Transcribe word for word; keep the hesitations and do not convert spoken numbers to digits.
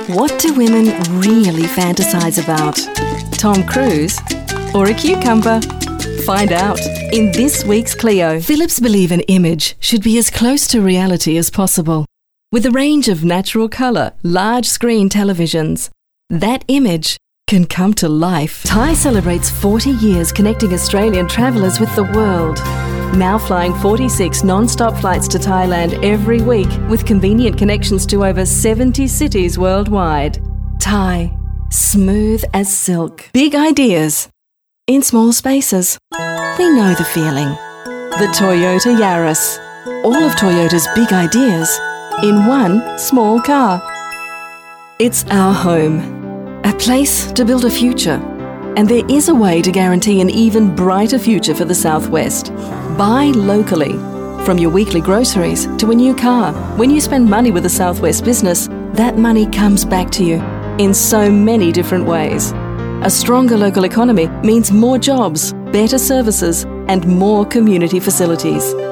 What do women really fantasize about? Tom Cruise or a cucumber? Find out in this week's Clio. Philips believe an image should be as close to reality as possible. With a range of natural colour, large screen televisions, that image can come to life. Thai celebrates forty years connecting Australian travellers with the world. Now flying forty-six non-stop flights to Thailand every week with convenient connections to over seventy cities worldwide. Thai, smooth as silk. Big ideas in small spaces. We know the feeling. The Toyota Yaris. All of Toyota's big ideas in one small car. It's our home. A place to build a future. And there is a way to guarantee an even brighter future for the Southwest. Buy locally. From your weekly groceries to a new car. When you spend money with a Southwest business, that money comes back to you in so many different ways. A stronger local economy means more jobs, better services, and more community facilities.